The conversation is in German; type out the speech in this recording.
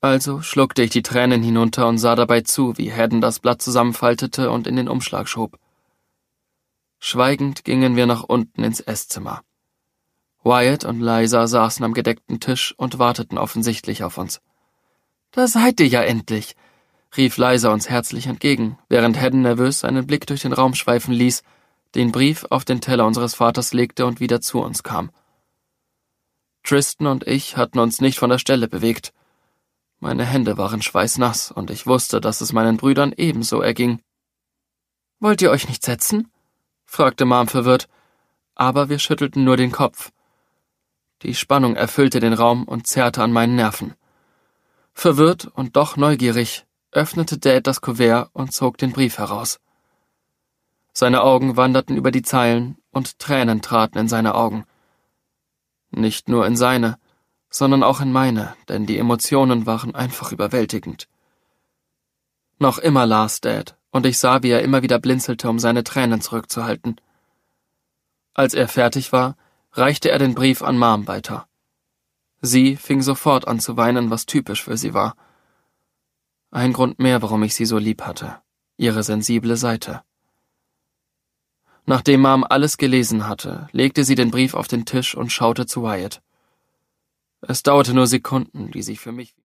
Also schluckte ich die Tränen hinunter und sah dabei zu, wie Haddon das Blatt zusammenfaltete und in den Umschlag schob. Schweigend gingen wir nach unten ins Esszimmer. Wyatt und Liza saßen am gedeckten Tisch und warteten offensichtlich auf uns. »Da seid ihr ja endlich«, rief Liza uns herzlich entgegen, während Haddon nervös seinen Blick durch den Raum schweifen ließ, den Brief auf den Teller unseres Vaters legte und wieder zu uns kam. Tristan und ich hatten uns nicht von der Stelle bewegt. Meine Hände waren schweißnass und ich wusste, dass es meinen Brüdern ebenso erging. »Wollt ihr euch nicht setzen?« fragte Mom verwirrt, aber wir schüttelten nur den Kopf. Die Spannung erfüllte den Raum und zerrte an meinen Nerven. Verwirrt und doch neugierig öffnete Dad das Kuvert und zog den Brief heraus. Seine Augen wanderten über die Zeilen und Tränen traten in seine Augen. Nicht nur in seine, sondern auch in meine, denn die Emotionen waren einfach überwältigend. Noch immer las Dad, und ich sah, wie er immer wieder blinzelte, um seine Tränen zurückzuhalten. Als er fertig war, reichte er den Brief an Mom weiter. Sie fing sofort an zu weinen, was typisch für sie war. Ein Grund mehr, warum ich sie so lieb hatte. Ihre sensible Seite. Nachdem Mom alles gelesen hatte, legte sie den Brief auf den Tisch und schaute zu Wyatt. Es dauerte nur Sekunden, die sich für mich